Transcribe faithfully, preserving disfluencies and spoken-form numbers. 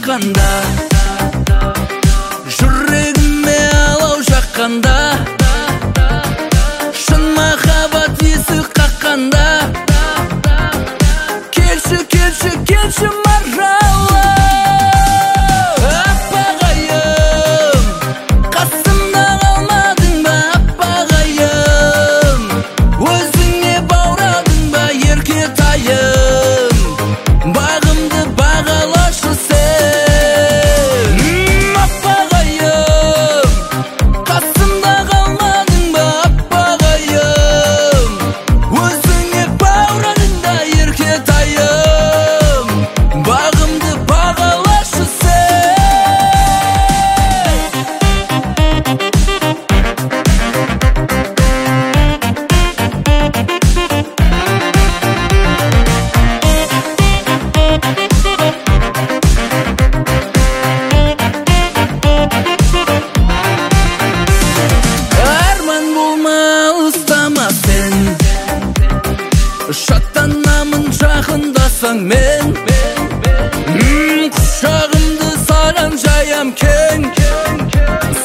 қаққанда, жүрегіме алау жаққанда, шын махаббат есік қаққанда, келші, келші, келші маржалы, аппағайым, қасымда қалмадың ба, аппағайым, өзіңе баурадың ба, еркетайым, бағымды бағалашы сен. Аппағайым, қасымда қалмадың ба, аппағайым, өзіңе баурадың да, еркетайым, бағымды бағалашы сен. Арман болма, ұстама сен, шаттанамын жақындасаң мен, құшағымды саған жаям кең,